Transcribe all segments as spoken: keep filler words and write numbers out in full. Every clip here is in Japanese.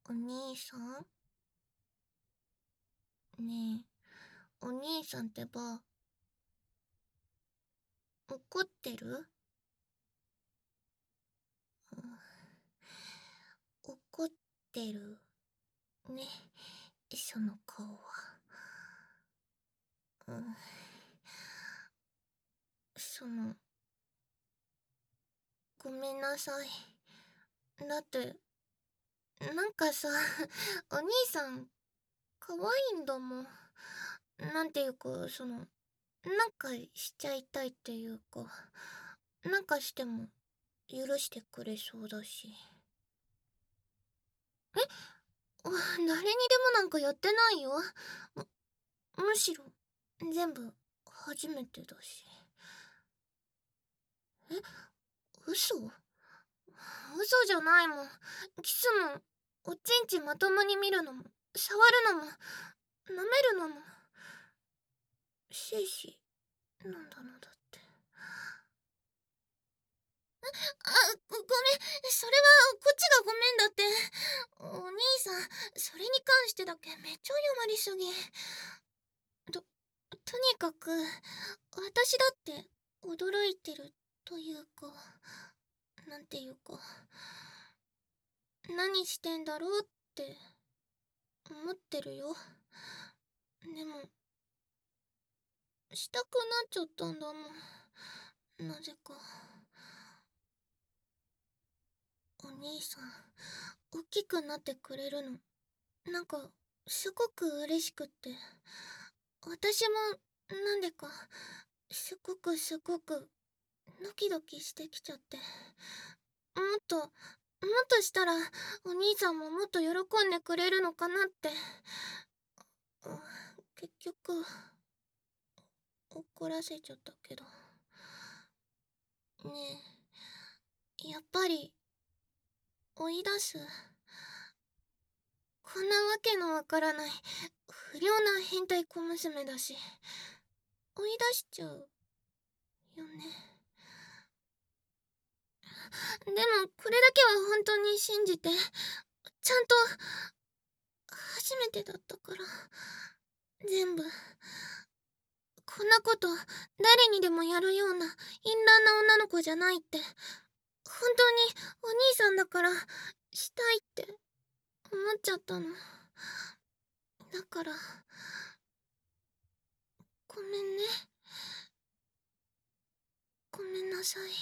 お兄さんねえ、お兄さんってば、怒ってる？うん、怒ってるね、その顔は。うん、その、ごめんなさい。だって、なんかさ、お兄さん、可愛いんだもん。なんていうか、その、なんかしちゃいたいっていうか、なんかしても許してくれそうだし。え、誰にでもなんかやってないよ。む、むしろ、全部、初めてだし。え、嘘？嘘じゃないもん。キスも、おちんちんまともに見るのも、触るのも、舐めるのも、シーシーなんだのだって。あ、ご、ごめん。それは、こっちがごめんだって。お兄さん、それに関してだけめっちゃ謝りすぎ。と、とにかく、私だって驚いてるというか、なんていうか、何してんだろうって思ってるよ。でも、したくなっちゃったんだもん。なぜか。お兄さん、大きくなってくれるの、なんか、すごく嬉しくって。私も、なんでか、すごくすごく、ドキドキしてきちゃって。もっと、もっとしたら、お兄さんももっと喜んでくれるのかなって。結局、怒らせちゃったけど。ねえ、やっぱり、追い出す？こんなわけのわからない、不良な変態小娘だし、追い出しちゃうよね。でも、これだけは本当に信じて、ちゃんと、初めてだったから、全部。こんなこと、誰にでもやるような、淫乱な女の子じゃないって、本当にお兄さんだから、したいって思っちゃったの。だから、ごめんね。ごめんなさい。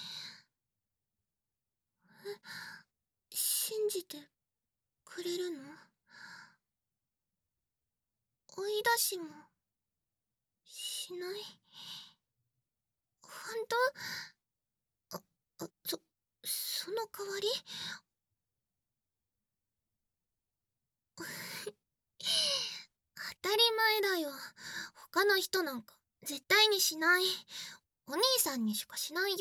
え、信じてくれるの？追い出しも、しない？本当？あ、あ、そ、その代わり？当たり前だよ。他の人なんか絶対にしない。お兄さんにしかしないよ。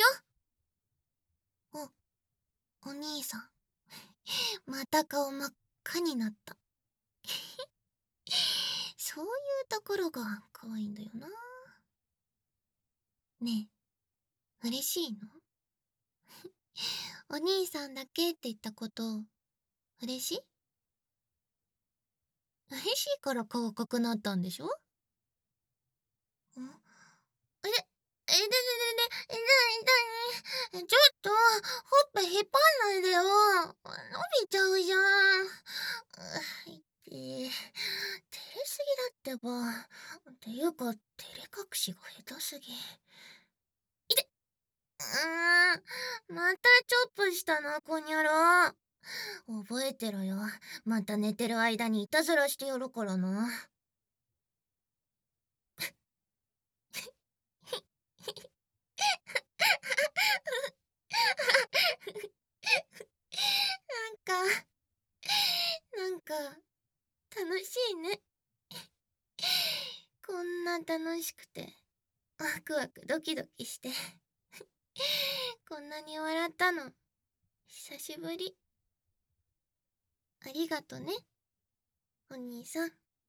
お、お兄さん。また顔真っ赤になった。そういうところが可愛いんだよな。ねえ、嬉しいの？お兄さんだけって言ったこと、嬉しい？嬉しいから顔赤くなったんでしょ？ん？え、え、で、で、で、で、痛い痛い。ちょっと、ほっぺ引っ張んないでよ。伸びちゃうじゃん。ういって、照れすぎだってば。っていうか、照れ隠しが下手すぎ。いて、うーん、またチョップしたな、こにゃろ。覚えてろよ。また寝てる間にいたずらしてやるからな。なんか、なんか、楽しいね。こんな楽しくて、ワクワクドキドキして、こんなに笑ったの、久しぶり。ありがとね、お兄さん。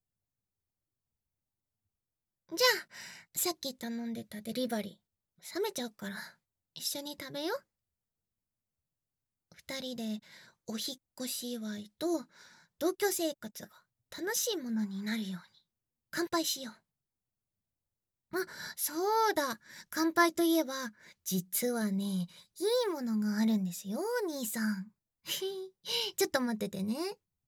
じゃあ、さっき頼んでたデリバリー、冷めちゃうから、一緒に食べよう。二人でお引っ越し祝いと同居生活が楽しいものになるように乾杯しよう。あ、そうだ。乾杯といえば、実はね、いいものがあるんですよ、お兄さん。ちょっと待っててね。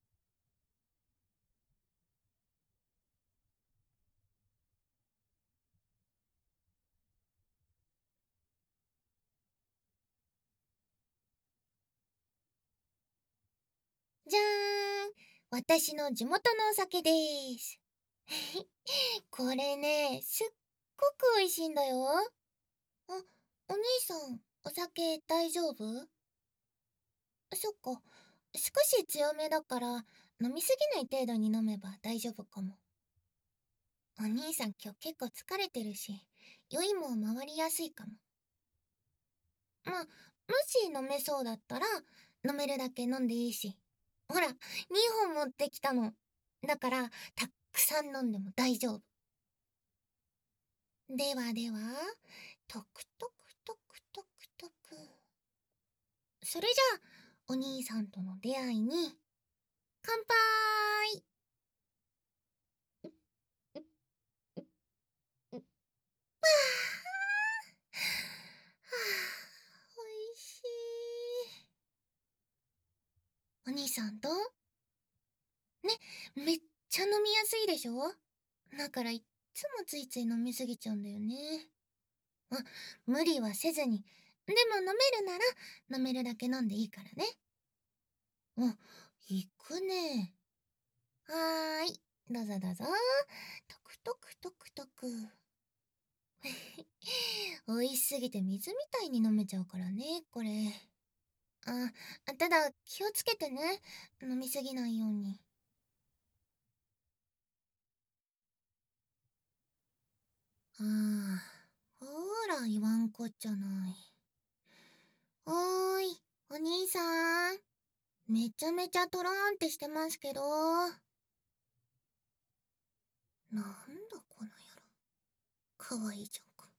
じゃーん。私の地元のお酒です。これね、すっごく美味しいんだよ。あ、お兄さん、お酒大丈夫？そっか。少し強めだから、飲みすぎない程度に飲めば大丈夫かも。お兄さん今日結構疲れてるし、酔いも回りやすいかも。まあ、もし飲めそうだったら、飲めるだけ飲んでいいし。ほら、にほん持ってきたの。だから、たっくさん飲んでも大丈夫。ではでは、トクトクトクトクトク。それじゃあ、お兄さんとの出会いに、乾杯。はあ、おいしい。お兄さんとね、めっちゃ飲みやすいでしょ？だからいっつもついつい飲みすぎちゃうんだよね。あ、無理はせずに。でも飲めるなら飲めるだけ飲んでいいからね。あ、行くね。はーい。どうぞどうぞ。トクトクトクトク。美味しすぎて水みたいに飲めちゃうからね、これ。あ、ただ気をつけてね。飲みすぎないように。ああ、ほーら言わんこっちゃない。おーい、お兄さん。めちゃめちゃトローンってしてますけど。なんだこの野郎。かわいいじゃんか。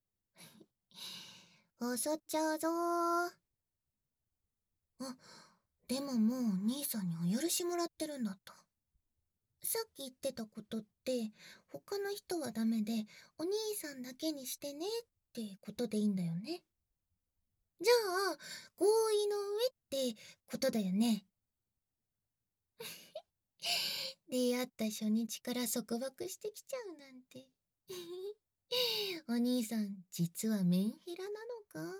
襲っちゃうぞー。あ、でももう兄さんにお許しもらってるんだった。さっき言ってたことって、他の人はダメで、お兄さんだけにしてねってことでいいんだよね。じゃあ、合意の上ってことだよね。出会った初日から束縛してきちゃうなんて。お兄さん、実はメンヘラなのか？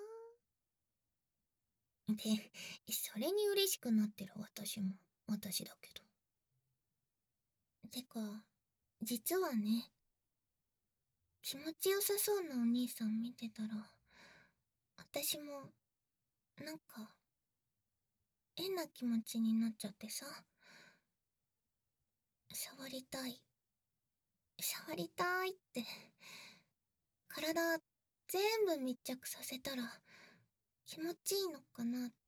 で、それに嬉しくなってる私も、私だけど。てか、実はね、気持ちよさそうなお兄さん見てたら、私も、なんか、変な気持ちになっちゃってさ、触りたい、触りたいって、体全部密着させたら気持ちいいのかなって、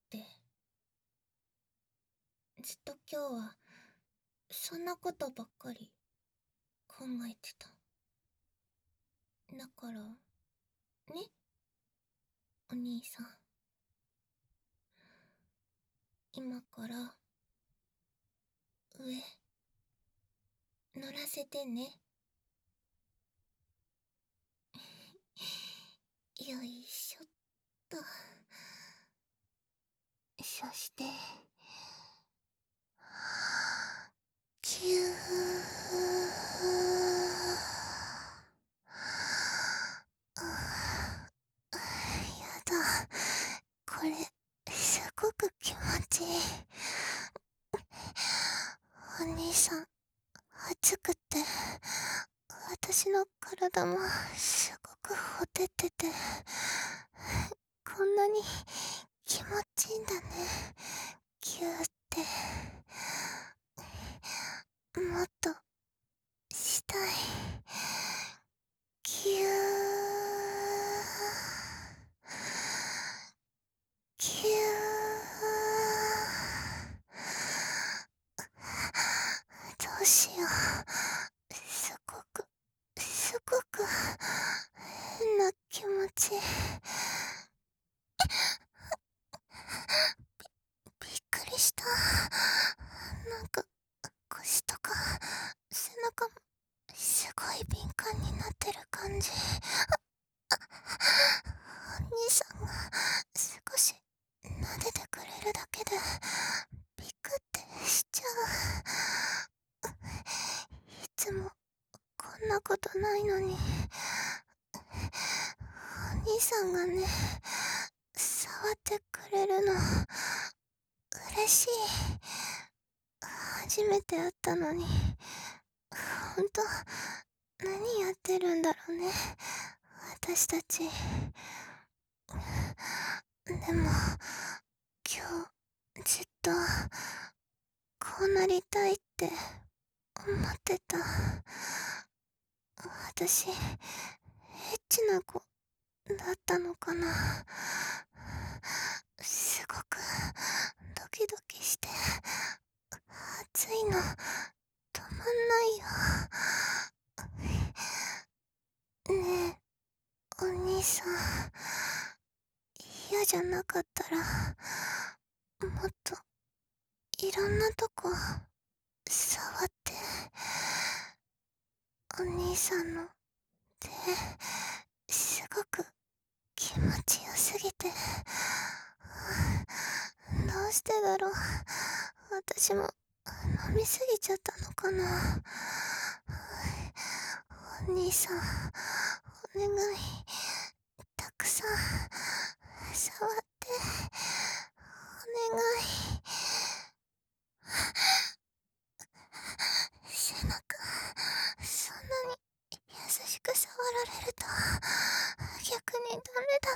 ずっと今日は、そんなことばっかり考えてた。だから、ね、お兄さん。今から、上、乗らせてね。よいしょっと。そして、キュー。やだ。これ、すごく気持ちいい。お兄さん、暑くて、私の体もすごくほてってて、こんなに気持ちいいんだね。ギューって。もっと、したい。ぎゅー。ぎゅー。どうしよう。すごく、すごく、変な気持ち。びっくり下、なんか腰とか背中もすごい敏感になってる感じ。お兄さんが少し撫でてくれるだけでビクってしちゃう。いつもこんなことないのに、お兄さんがね、触ってくれるの嬉しい。初めて会ったのに、ほんと何やってるんだろうね、私たち。でも今日ずっとこうなりたいって思ってた。私エッチな子だったのかな。すごくドキドキして暑いの止まんないよ。ねえお兄さん、嫌じゃなかったらもっといろんなとこ触って。お兄さんの手すごく気持ちよすぎて、どうしてだろう、私も飲みすぎちゃったのかな。お兄さんお願い、たくさん触ってお願い。背中そんなに優しく触られると逆にダメだって。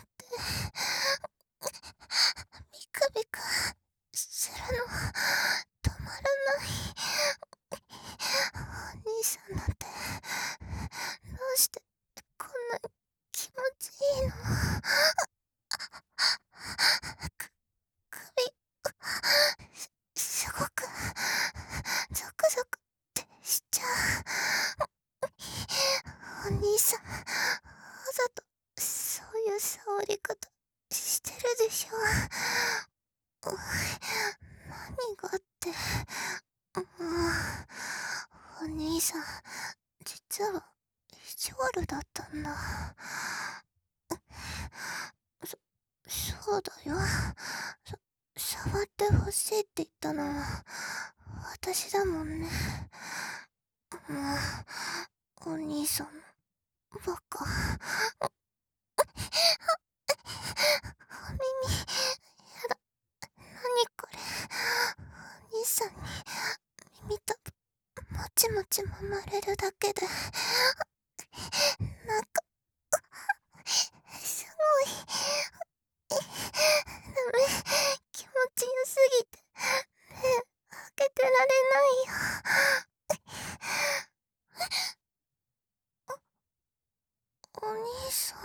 ビクビクするの止まらない。お兄さんなんてどうしてこんなに気持ちいいの。く首すすごくゾクゾクってしちゃう。お兄さんわざとそういう触り方してるでしょ。何がって。もうお兄さん実は意地悪だったんだ。そそうだよ。そ触ってほしいって言ったのは私だもんね。もうお兄さんバカ。お耳やだ、何これ。お兄さんに耳たぶもちもち揉まれるだけでなんかすごいダメ、気持ちよすぎて目開けてられないよ。お兄さん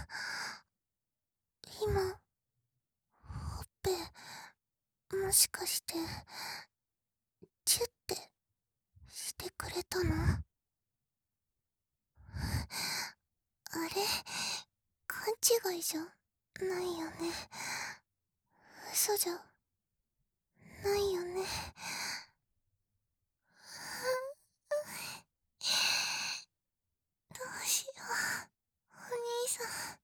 今ほっぺもしかしてチュッてしてくれたの？あれ勘違いじゃないよね。嘘じゃないよね。どうしようお兄さん、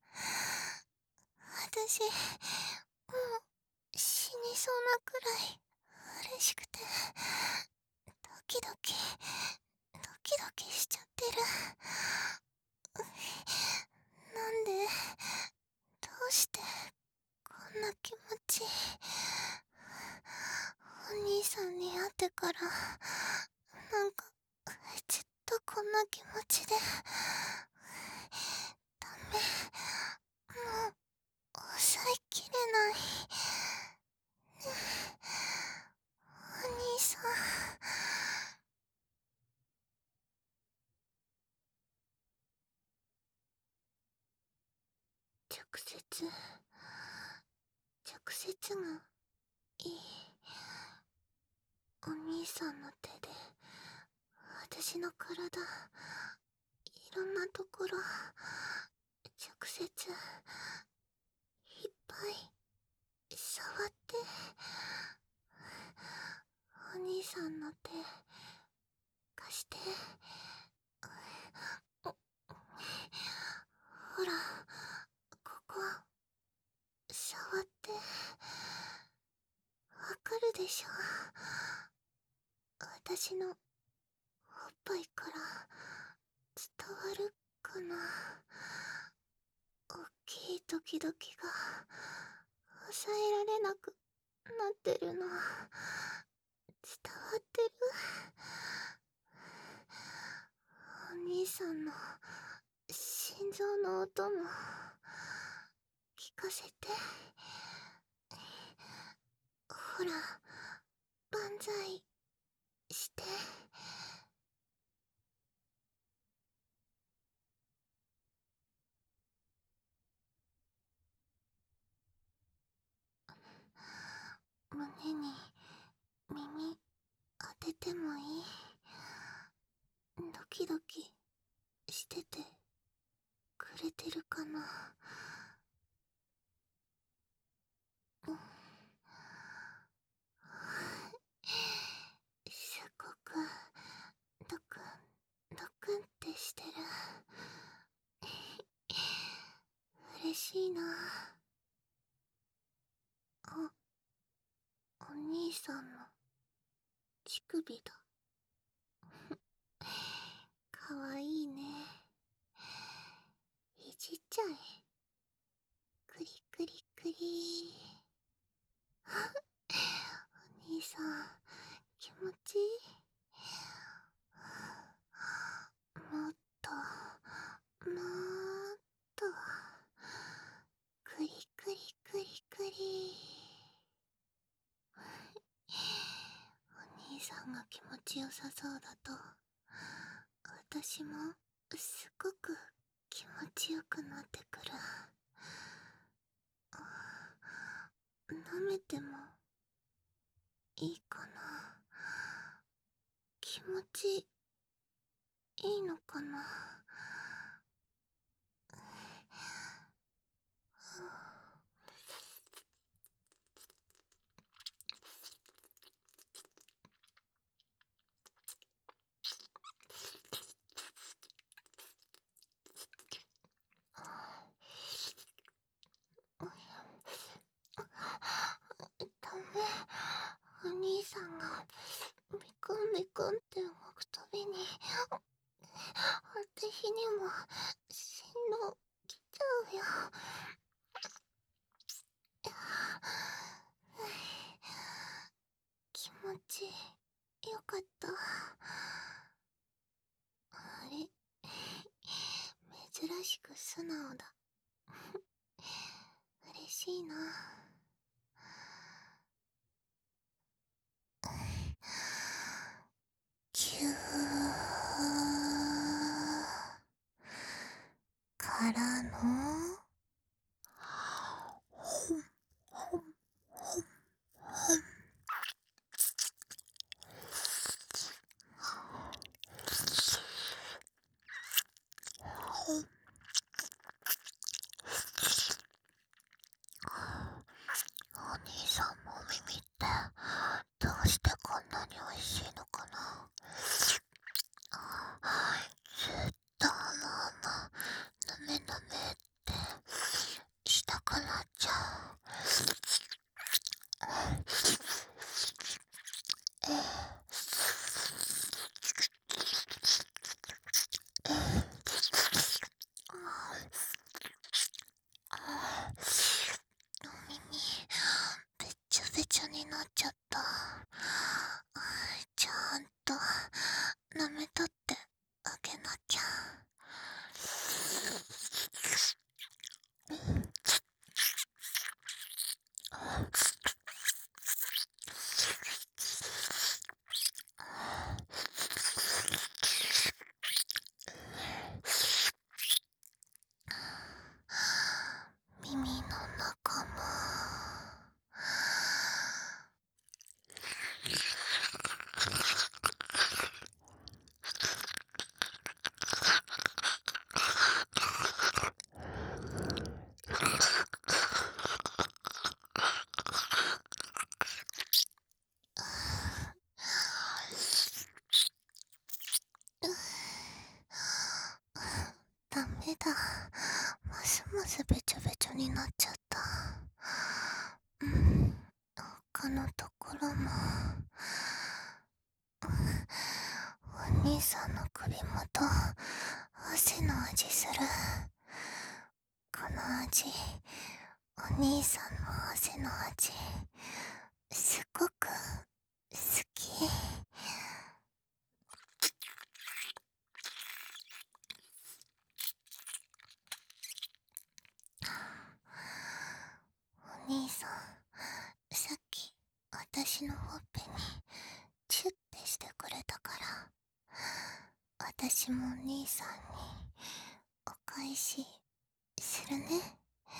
私もう死にそうなくらい嬉しくてドキドキドキドキしちゃってる。なんでどうしてこんな気持ち。お兄さんに会ってからなんかずっとこんな気持ちでダメ、もう抑えきれない。ねえお兄さん。直接直接がいい。お兄さんの手で私の体いろんなところ直接いっぱい触ってかるでしょ。私のおっぱいから伝わるかな。大きいドキドキが抑えられなくなってるの伝わってる？お兄さんの心臓の音も聞かせて。ほら、万歳して。胸に耳当ててもいい？ドキドキしててくれてるかな。うん、すごくドクンドクンってしてる。嬉しいな。あ、お兄さんの乳首だ。かわいいね。いじっちゃえ。クリクリクリ。お兄さん気持ちいい？もっともっとクリクリクリクリ。お兄さんが気持ちよさそうだと私もすごく気持ちよくなってくる。舐めてもいいかな。気持ちいいのかな。ダメ。お兄さんがビクンビクンって動くたびに私にも振動来ちゃうよ。気持ちよかった。あれ、珍しく素直だ。嬉しいな。キューからのほんほんほんほん。ほん。お兄さんの耳ってどうしてこんなに美味しいのかな。ずっともうなめなめってしたくなっちゃう。ええお耳べちゃべちゃになっちゃった。ちゃんと舐めとってあげなきゃ。耳の中もろもお兄さんの首元汗の味する。この味、お兄さんの汗の味すごく好き。お兄さん、さっき私のほっぺにチュッてしてくれたから、私もお兄さんにお返しするね。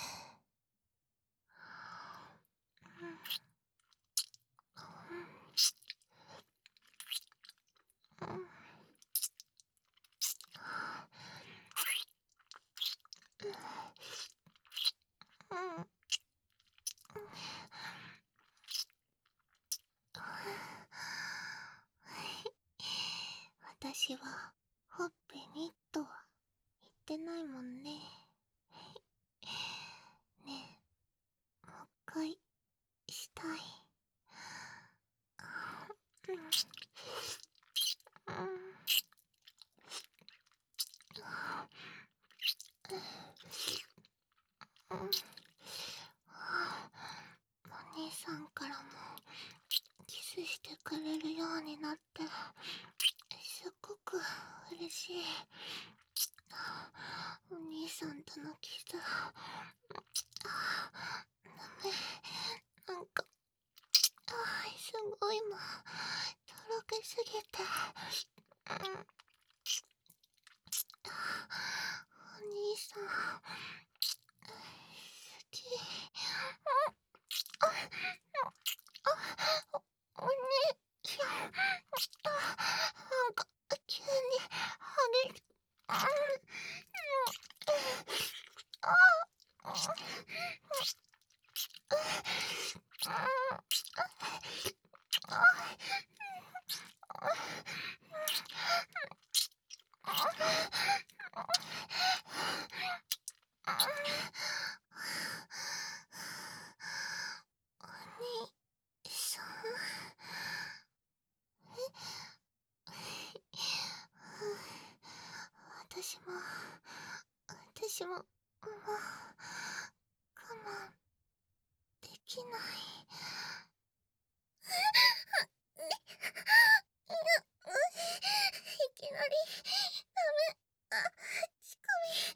私はほっぺにとは言ってないもんね。ねえ、もう一回したい。うんうんうん、お兄さんからもキスしてくれるようになってすっごく嬉しい。お兄さんとのキス、ダメ、なんかすごいもうとろけすぎて、うん、お兄さん好き。お兄さん、なんか急に激しく、私も私ももう我慢できない。いきなりダメ。あ、乳首。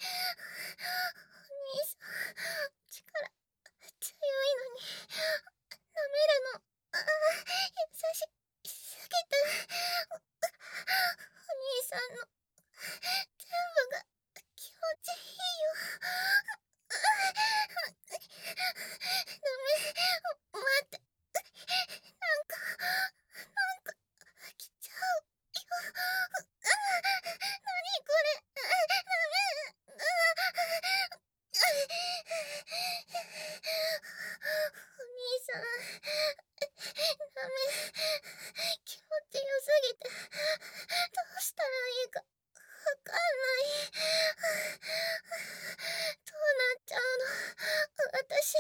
お兄さん力強いのに舐めるのあ優しすぎて、お兄さんの全部が気持ちいいよ。ダメ、待って、なんかなんか来ちゃうよ。なにこれ、ダメ。お兄さん、ダメ、気持ちよすぎてどうしたらいいかわかんない。どうなっちゃうの私。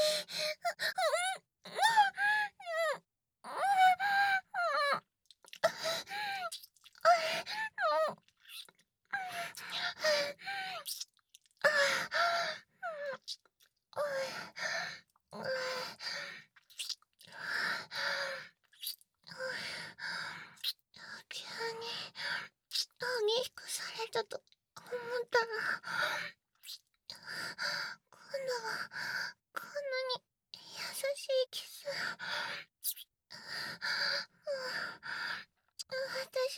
急に激しくされたと思ったら、今度はこんなに優しいキス。私、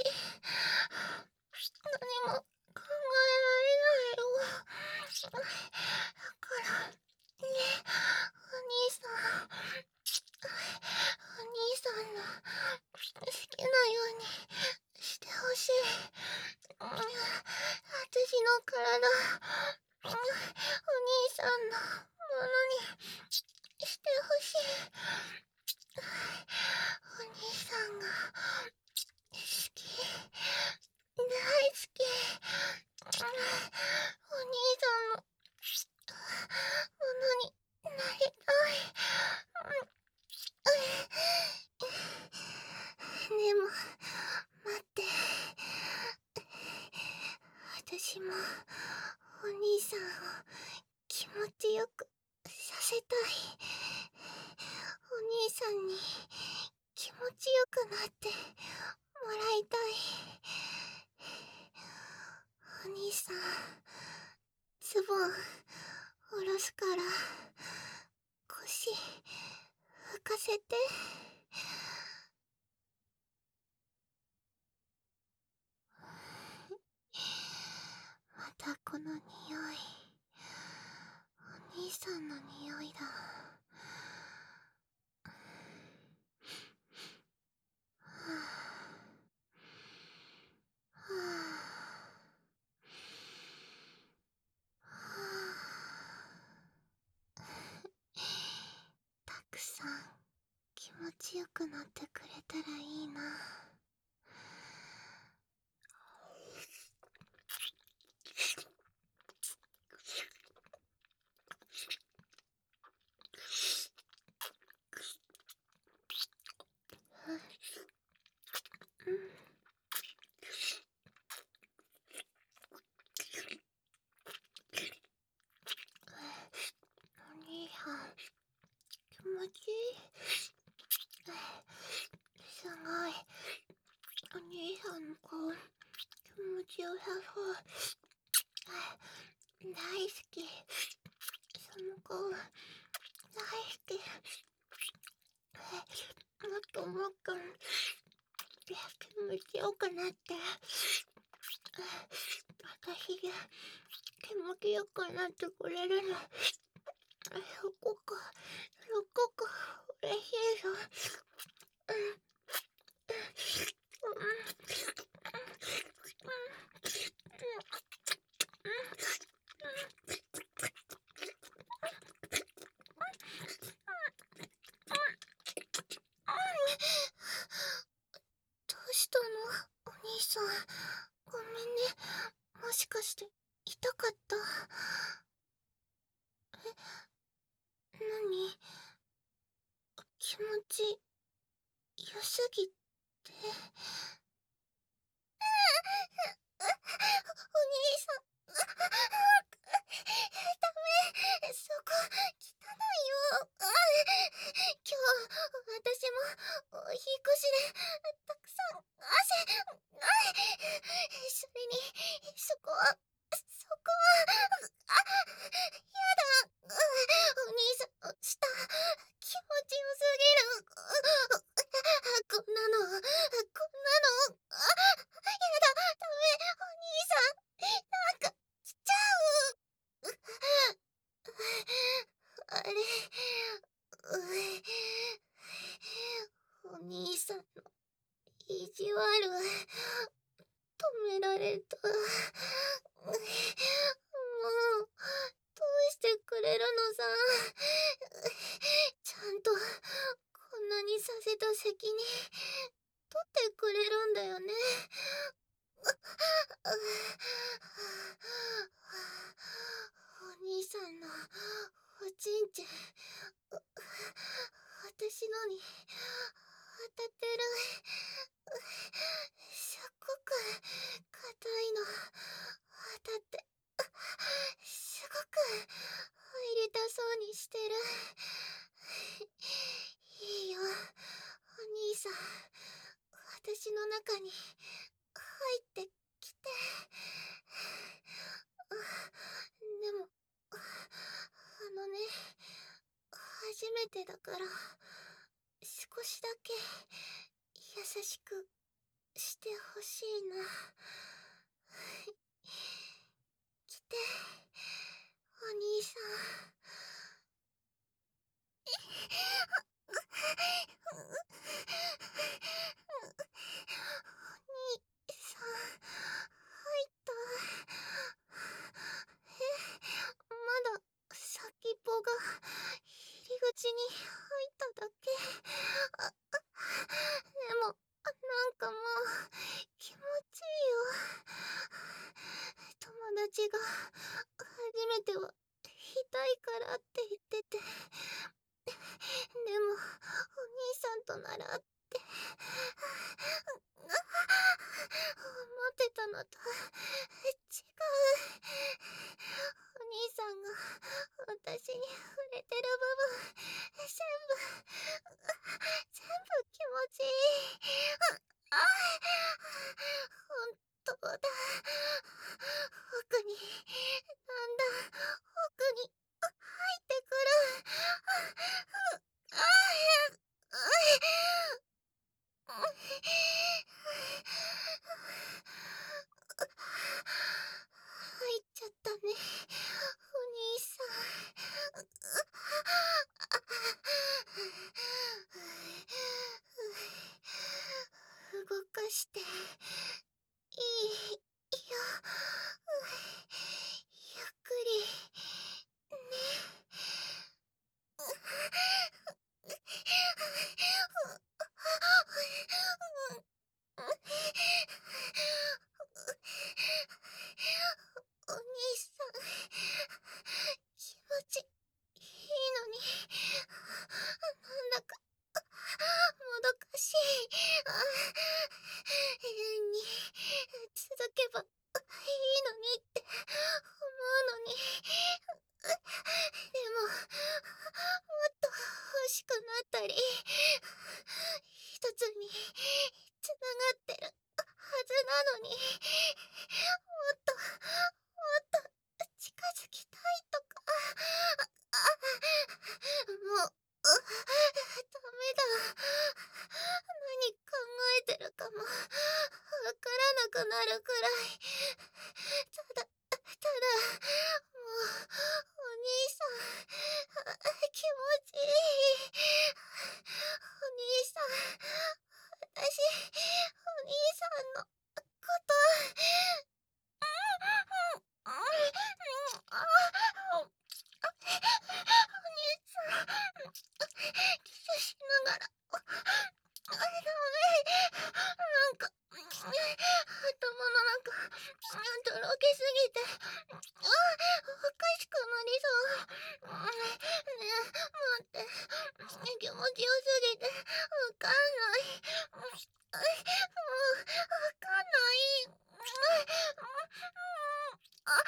何も考えられないよ。だからね、お兄さん、お兄さんの好きなようにしてほしい。私の体、お兄さんのものにしてほしい。お兄さんが好き、大好き。お兄さんのものになりたい。 せたい。お兄さんに気持ちよくなってもらいたい。お兄さん、ズボン下ろすから腰拭かせて。またこの匂い、お兄さんの匂いだ。はあはあはあ、たくさん気持ちよくなってくれたらいいな。お兄さん、気持ちいい。すごい。お兄さんの顔、気持ちよさそう。大好き。その顔、大好き。もっともっと気持ちよくなって、私が気持ちよくなってくれるの、すごく、すごく嬉しいぞ。うんどうしたの、お兄さん。ごめんね。もしかして痛かった？え、なに？気持ち良すぎて。お兄さん、ダメ、そこ汚いよ。今日私もお引っ越しでたくさん汗、それにそこはそこはあ、やだ。お兄さん、舌気持ちよすぎる。こんなのこんなの、あ、やだ、ダメ、お兄さん、なんか来ちゃう。あれ、お兄さんの意地悪止められた。もうどうしてくれるのさ。ちゃんとこんなにさせた責任取ってくれるんだよね。お兄さんのおちんちん、私のに当たってる。すっごく硬いの当たって、すごく入りたそうにしてる。いいよ、お兄さん、私の中に入ってきて。でも、あのね、初めてだから少しだけ優しくしてほしいな。来て、お兄さん。お兄さん、入った。え、まだ先っぽが入り口に入っただけ。あ、でも、なんかもう気持ちいいよ。友達が初めては痛いからって言ってて、でもお兄さんとならって思ってたのと違う。お兄さんが私に触れてるあ、ほんとだ。奥に、だんだん奥に入ってくる。ああ、入っちゃったね、お兄さん。動かしていいよ。ゆっくりね。お兄さん、気持ちいいのに、なんだかもどかしい。永遠に続けばいいのにって思うのに。でも、もっと欲しくなったり、一つにつながってるはずなのに、もっと、もっと近づきたいとか。もう、ダメだ。何考えてるかもわからなくなるくらい。ただ、ただ、もう、お兄さん、気持ちいい。お兄さん、私、お兄さんのこと、お兄さん、キスしながら、ダメ、なんか、頭の中、とろけすぎて、おかしくなりそう。ねえ、待って、気持ちよすぎて、わかんない。もう、わかんない。あ、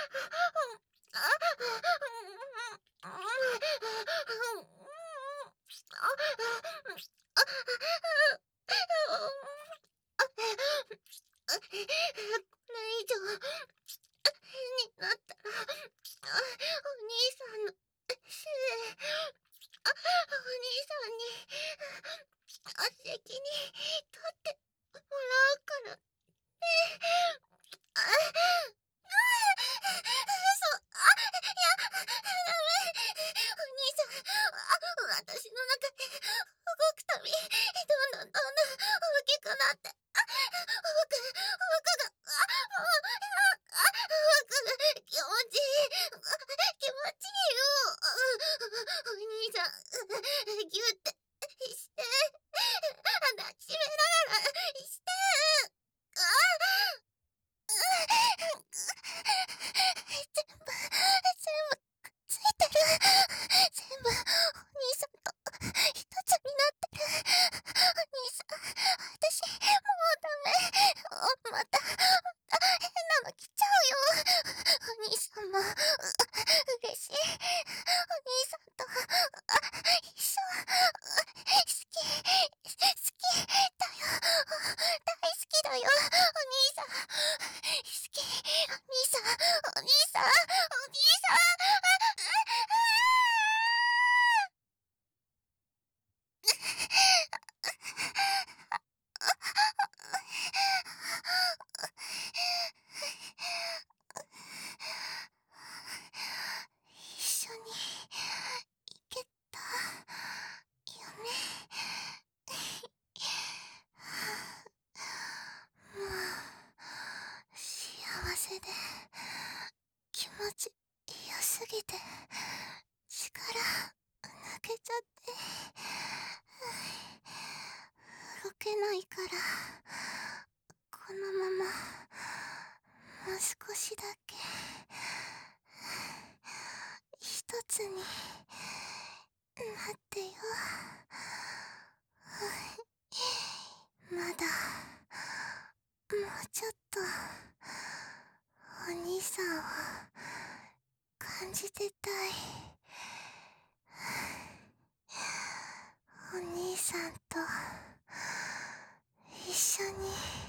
これ以上変になったら、お兄さんのせい、お兄さんに責任取ってもらうからね。あ、嘘、あ、いや、ダメ。お兄さん、私の中で動くたび、どんどんどんどん大きくなって、あ、僕、僕が、あ、もう、あ、僕が気持ちいい、気持ちいいよ。お兄さん、ギュってして、抱きしめながらして、あ、全部、全部ついてる。全部、お兄さんと一つになってる。お兄さん、私、もうダメ。おまた、また変なの来ちゃうよ。お兄さんも、う嬉しい。お兄さんと、あ、一緒、好き、好きだよ。大好きだよ。お兄さん、好き。お兄さん、お兄さん、お兄さん。一緒に行けたよね。もう幸せで気持ち良すぎて力抜けちゃって、動けないから、このままもう少しだけ一つになってよ。まだもうちょっとお兄さんを感じてたい。お兄さんと緒に。